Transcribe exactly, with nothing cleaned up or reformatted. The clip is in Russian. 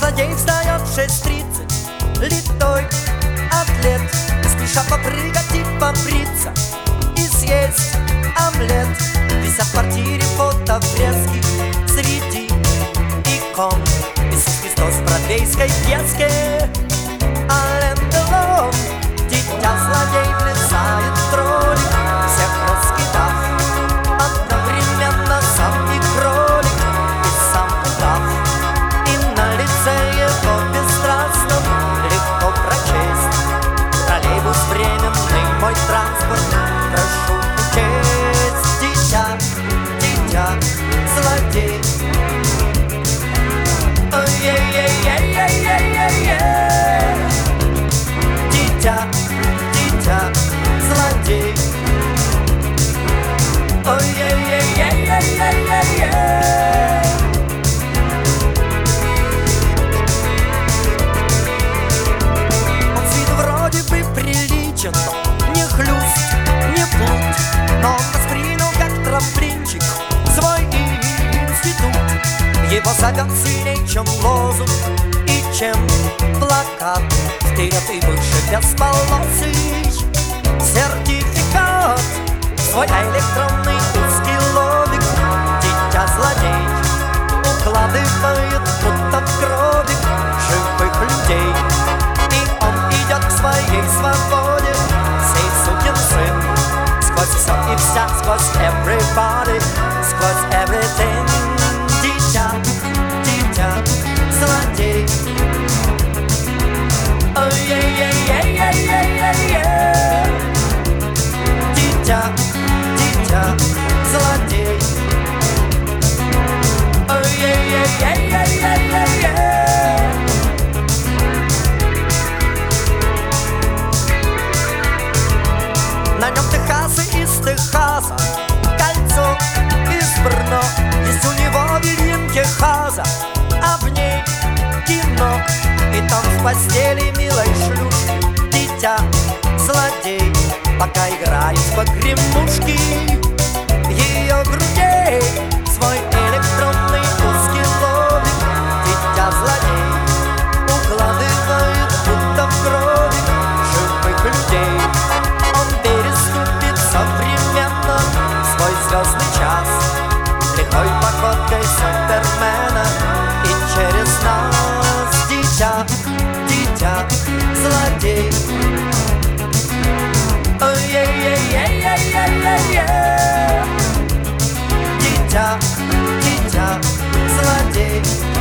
злодей встает в шесть тридцать. Литой атлет, спеша попрыгать и побриться и съесть омлет. Висят в квартире фотофрески среди икон Иисус Христос в бродвейской пьеске. Ален Делон, дитя злодей, плясает в троллик, всех раскидав одновременно, сам и кролик, и сам удав. И на лице его бесстрастном легко прочесть: троллейбус временный, мой транспорт, прошу учесть. Дитя, дитя, злодей. Ой-ей-ей-ей-ей-ей-ей-ей. Дитя, дитя, злодей. Ой-ей-ей-ей-ей-ей-ей-ей. Он с виду вроде бы приличен, но не хлюст, не плут, но он воспринял как трамплинчик свой институт. Его зовет сильней, чем лозунг и чем плакат. Вперед и выше бесполосый сертификат. Свой электронный узкий лобик дитя злодей укладывает будто в гробик живых людей. И он идет к своей свободе, сей сукин сын, сквозь все и вся, сквозь everybody, сквозь everything. Дитя, дитя, злодей. Ой-ей-ей-ей-ей-ей-ей. Дитя, дитя, злодей. Ой-ей-ей-ей-ей-ей-ей. На нем Техасы из Техаса, кольцо из Брно. Есть у него Вильям Техаса, а в ней кино. И там в постели милой шлюшки дитя злодей пока играет в погремушки ее грудей. Свой электронный узкий лобик дитя злодей укладывает будто в гробик живых людей. Он переступит современно свой звездный час лихой походкой Супермена и через нас. Дитя, дитя, злодей. Ой-ей-ей-ей-ей-ей-ей. Дитя, дитя, злодей.